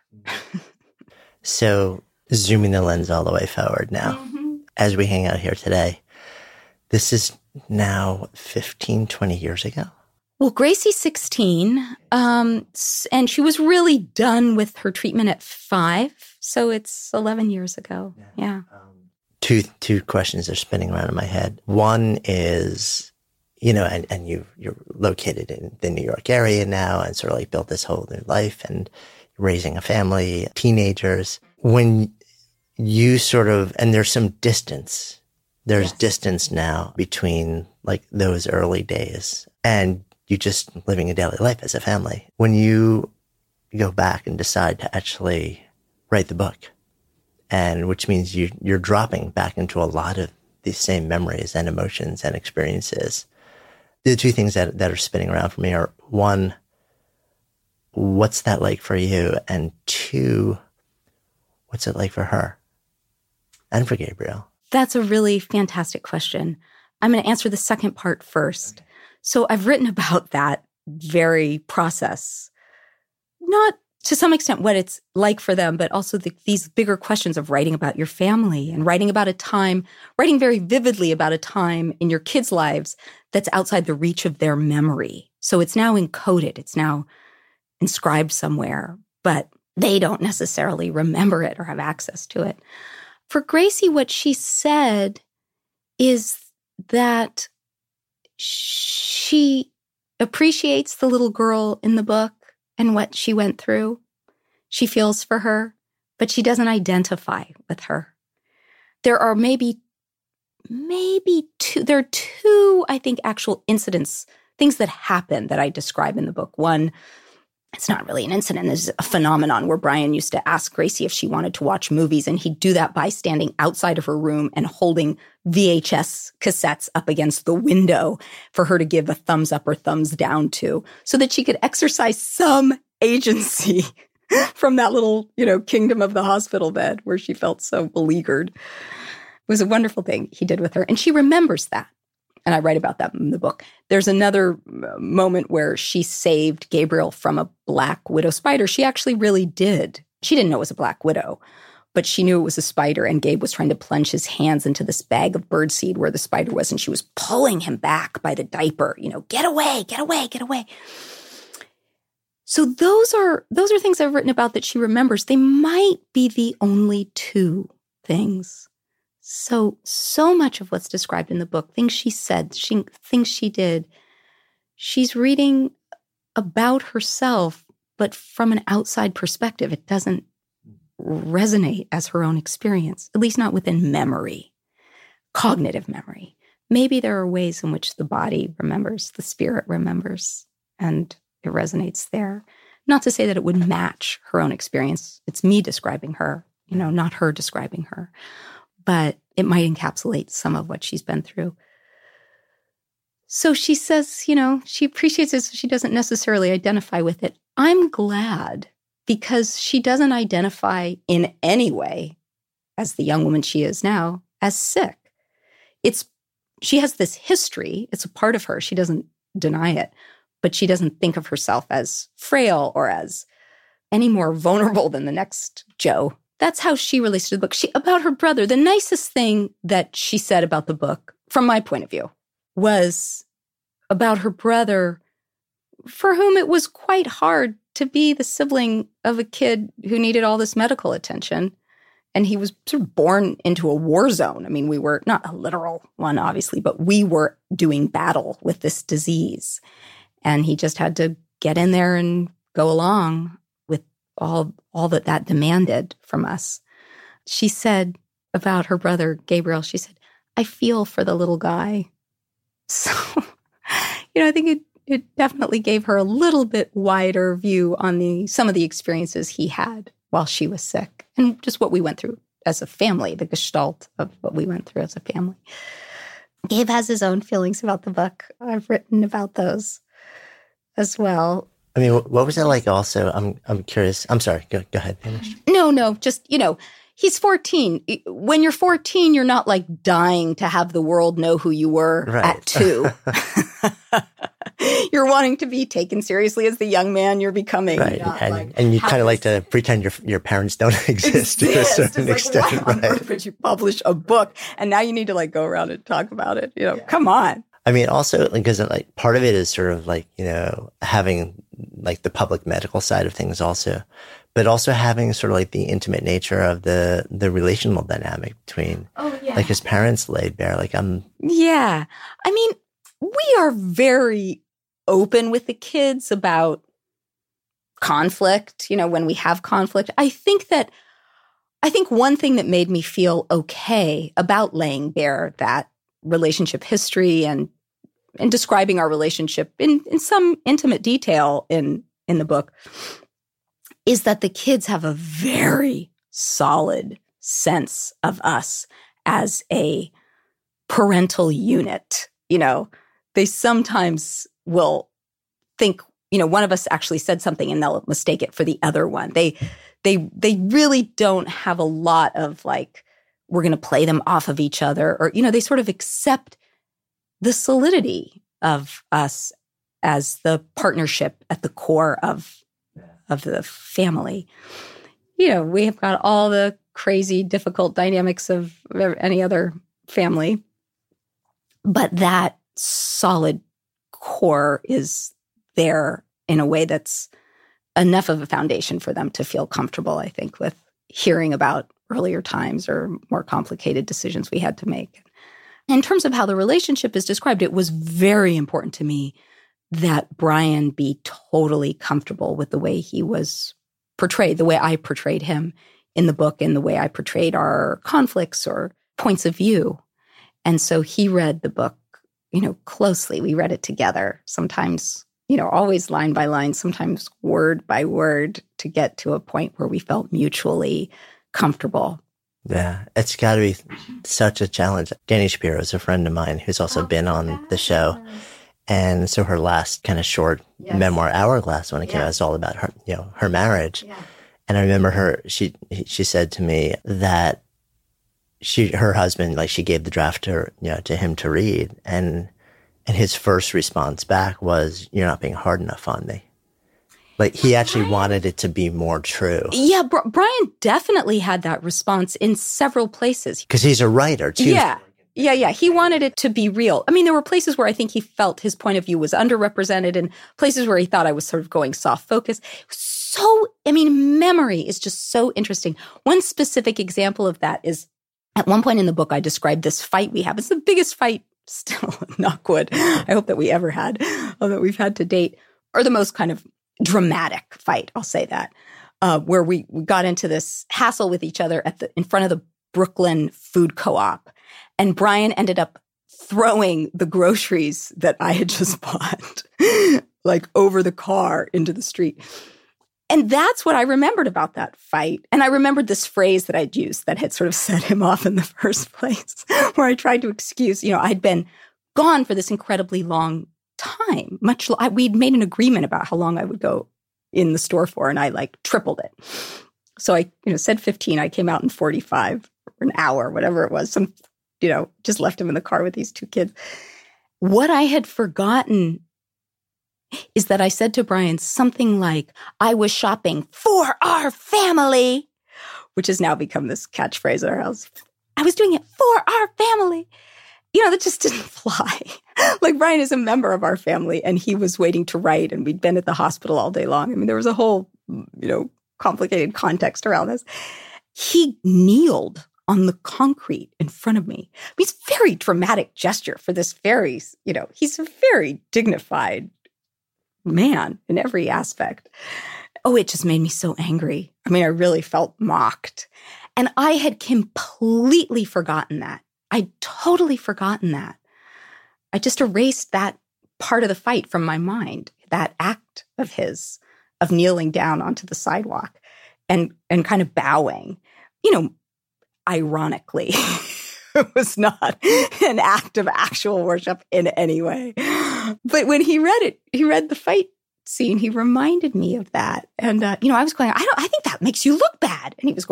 So zooming the lens all the way forward now, mm-hmm. as we hang out here today, this is now fifteen, twenty years ago.
Well, Gracie's sixteen, um, and she was really done with her treatment at five. So it's eleven years ago. Yeah. yeah.
Um, two two questions are spinning around in my head. One is, you know, and, and you, you're located in the New York area now and sort of like built this whole new life and raising a family, teenagers. When you sort of, and there's some distance, there's yes. distance now between like those early days and you just living a daily life as a family. When you go back and decide to actually write the book, and which means you, you're dropping back into a lot of these same memories and emotions and experiences. The two things that, that are spinning around for me are, one, what's that like for you? And two, what's it like for her and for Gabriel?
That's a really fantastic question. I'm going to answer the second part first. Okay. So I've written about that very process, not to some extent what it's like for them, but also the, these bigger questions of writing about your family and writing about a time, writing very vividly about a time in your kids' lives that's outside the reach of their memory. So it's now encoded, it's now inscribed somewhere, but they don't necessarily remember it or have access to it. For Gracie, what she said is that she appreciates the little girl in the book and what she went through. She feels for her, but she doesn't identify with her. There are maybe, maybe two, there are two, I think, actual incidents, things that happen that I describe in the book. One, it's not really an incident, it's a phenomenon where Brian used to ask Gracie if she wanted to watch movies, and he'd do that by standing outside of her room and holding V H S cassettes up against the window for her to give a thumbs up or thumbs down to, so that she could exercise some agency from that little, you know, kingdom of the hospital bed where she felt so beleaguered. It was a wonderful thing he did with her, and she remembers that. And I write about that in the book. There's another moment where she saved Gabriel from a black widow spider. She actually really did. She didn't know it was a black widow, but she knew it was a spider, and Gabe was trying to plunge his hands into this bag of birdseed where the spider was, and she was pulling him back by the diaper, you know, get away, get away, get away. So those are those are things I've written about that she remembers. They might be the only two things. So, so much of what's described in the book, things she said, she, things she did, she's reading about herself, but from an outside perspective. It doesn't resonate as her own experience, at least not within memory, cognitive memory. Maybe there are ways in which the body remembers, the spirit remembers, and it resonates there. Not to say that it would match her own experience. It's me describing her, you know, not her describing her. But it might encapsulate some of what she's been through. So she says, you know, she appreciates it, so she doesn't necessarily identify with it. I'm glad, because she doesn't identify in any way, as the young woman she is now, as sick. It's, she has this history. It's a part of her. She doesn't deny it, but she doesn't think of herself as frail or as any more vulnerable than the next Joe. That's how she relates to the book. She, about her brother, the nicest thing that she said about the book, from my point of view, was about her brother, for whom it was quite hard to be the sibling of a kid who needed all this medical attention. And he was sort of born into a war zone. I mean, we were not a literal one, obviously, but we were doing battle with this disease. And he just had to get in there and go along with all, all that that demanded from us. She said about her brother, Gabriel, she said, I feel for the little guy. So, you know, I think it, it definitely gave her a little bit wider view on the some of the experiences he had while she was sick and just what we went through as a family, the gestalt of what we went through as a family. Gabe has his own feelings about the book. I've written about those as well.
I mean, what was it like also? I'm I'm curious. I'm sorry. Go, go ahead. Finish.
No, no. Just, you know, he's fourteen. When you're fourteen, you're not like dying to have the world know who you were
right.
at two. You're wanting to be taken seriously as the young man you're becoming.
Right. And,
like,
and you kind of like to pretend your your parents don't exist, exist. to a certain
it's
extent.
Like, why on
right.
earth would you publish a book? And now you need to like go around and talk about it. You know, yeah. Come on.
I mean, also because like part of it is sort of like, you know, having like the public medical side of things also, but also having sort of like the intimate nature of the, the relational dynamic between
oh, yeah.
like his parents laid bare. Like I'm.
Yeah. I mean, we are very open with the kids about conflict, you know, when we have conflict. I think that, I think one thing that made me feel okay about laying bare that relationship history and and describing our relationship in, in some intimate detail in, in the book is that the kids have a very solid sense of us as a parental unit. You know, they sometimes will think, you know, one of us actually said something and they'll mistake it for the other one. They, they, they really don't have a lot of like, we're going to play them off of each other, or, you know, they sort of accept the solidity of us as the partnership at the core of, of the family. You know, we have got all the crazy, difficult dynamics of any other family, but that solid core is there in a way that's enough of a foundation for them to feel comfortable, I think, with hearing about earlier times or more complicated decisions we had to make. In terms of how the relationship is described, it was very important to me that Brian be totally comfortable with the way he was portrayed, the way I portrayed him in the book and the way I portrayed our conflicts or points of view. And so he read the book, you know, closely. We read it together, sometimes, you know, always line by line, sometimes word by word, to get to a point where we felt mutually comfortable.
Yeah, it's got to be such a challenge. Dani Shapiro is a friend of mine who's also oh, been on yes. the show. And so her last kind of short yes. memoir, Hourglass, when it yeah. came out, was all about her, you know, her marriage. Yeah. And I remember her, she she said to me that she, her husband, like she gave the draft to her, you know, to him to read. And, and his first response back was, "You're not being hard enough on me." Like he actually Brian, wanted it to be more true.
Yeah, Br- Brian definitely had that response in several places.
Because he's a writer, too.
Yeah, yeah, yeah. He wanted it to be real. I mean, there were places where I think he felt his point of view was underrepresented and places where he thought I was sort of going soft focus. So, I mean, memory is just so interesting. One specific example of that is at one point in the book, I described this fight we have. It's the biggest fight still, knock wood, I hope that we ever had, or that we've had to date, or the most kind of dramatic fight, I'll say that, uh, where we, we got into this hassle with each other at the in front of the Brooklyn Food Co-op. And Brian ended up throwing the groceries that I had just bought, like over the car into the street. And that's what I remembered about that fight. And I remembered this phrase that I'd used that had sort of set him off in the first place, where I tried to excuse, you know, I'd been gone for this incredibly long time. Much I, we'd made an agreement about how long I would go in the store for, and I like tripled it. So I, you know, said fifteen. I came out in forty-five, or an hour, whatever it was. Some, you know, just left him in the car with these two kids. What I had forgotten is that I said to Brian something like, "I was shopping for our family," which has now become this catchphrase at our house. I was doing it for our family. You know, that just didn't fly. Like, Brian is a member of our family, and he was waiting to write, and we'd been at the hospital all day long. I mean, there was a whole, you know, complicated context around this. He kneeled on the concrete in front of me. I mean, it's a very dramatic gesture for this very, you know, he's a very dignified man in every aspect. Oh, it just made me so angry. I mean, I really felt mocked. And I had completely forgotten that. I'd totally forgotten that. I just erased that part of the fight from my mind, that act of his, of kneeling down onto the sidewalk and, and kind of bowing. You know, ironically, it was not an act of actual worship in any way. But when he read it, he read the fight scene, he reminded me of that. And, uh, you know, I was going, I don't, I think that makes you look bad. And he was going,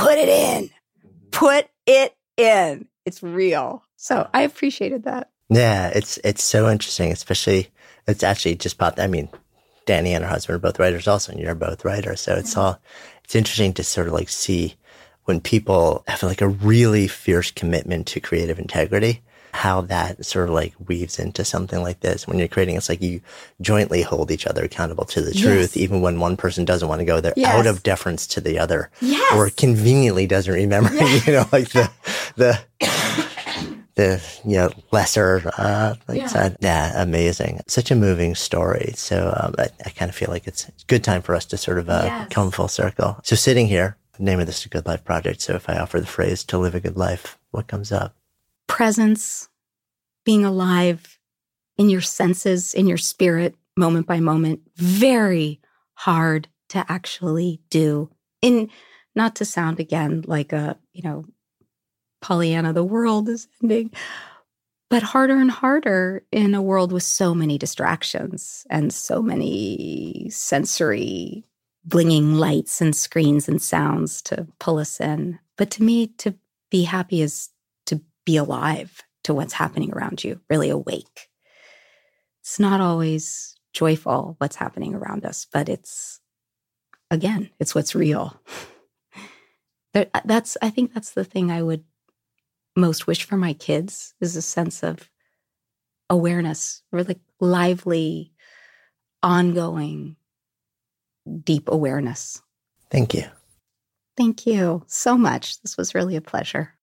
put it in. Put it in. It's real. So I appreciated that.
Yeah, it's it's so interesting, especially, it's actually just popped. I mean, Danny and her husband are both writers also, and you're both writers. So it's yeah. all, it's interesting to sort of like see when people have like a really fierce commitment to creative integrity, how that sort of like weaves into something like this. When you're creating, it's like you jointly hold each other accountable to the truth, yes. even when one person doesn't want to go there, yes. out of deference to the other,
yes.
or conveniently doesn't remember, yes. you know, like the, the, the, you know, lesser, uh, like yeah. side. Yeah, amazing. Such a moving story. So, um, I, I kind of feel like it's a good time for us to sort of, uh, yes. come full circle. So sitting here, the name of this is Good Life Project. So if I offer the phrase to live a good life, what comes up?
Presence, being alive in your senses, in your spirit, moment by moment. Very hard to actually do. In, not to sound again like a, you know, Pollyanna, the world is ending, but harder and harder in a world with so many distractions and so many sensory blinging lights and screens and sounds to pull us in. But to me, to be happy is to be alive to what's happening around you, really awake. It's not always joyful what's happening around us, but it's, again, it's what's real. That's, I think that's the thing I would most wish for my kids, is a sense of awareness, really lively, ongoing, deep awareness.
Thank you.
Thank you so much. This was really a pleasure.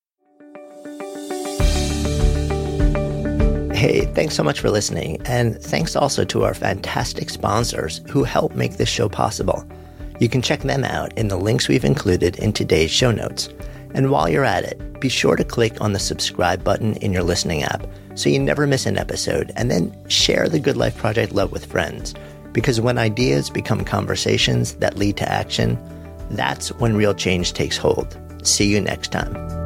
Hey, thanks so much for listening. And thanks also to our fantastic sponsors who help make this show possible. You can check them out in the links we've included in today's show notes. And while you're at it, be sure to click on the subscribe button in your listening app so you never miss an episode, and then share the Good Life Project love with friends. Because when ideas become conversations that lead to action, that's when real change takes hold. See you next time.